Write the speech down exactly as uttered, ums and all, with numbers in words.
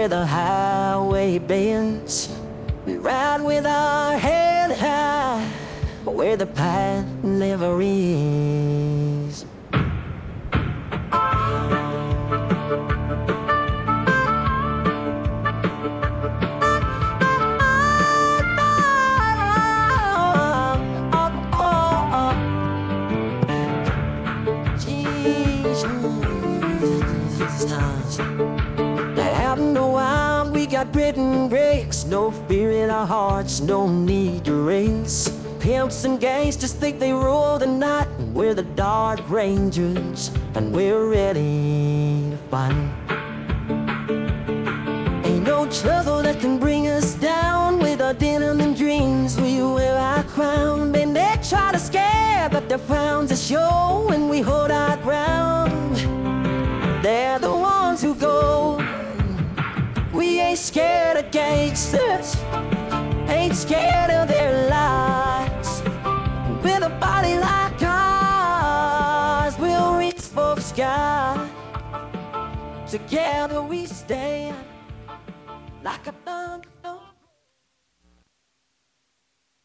where the highway bends. We ride with our head high, where the path never ends. Out in the wild, we got Britain brakes, no fear in our hearts, no need to race. Pimps and gangsters think they rule the night, and we're the Dark Rangers, and we're ready to fight. Ain't no trouble that can bring us down. With our denim and dreams, we wear our crown. And they try to scare, but their frowns are show when we hold our ground. They're the ones who go. We ain't scared of gangsters, ain't scared of their lies. With a body like ours, we'll reach for the sky. Together we stand like a thunder.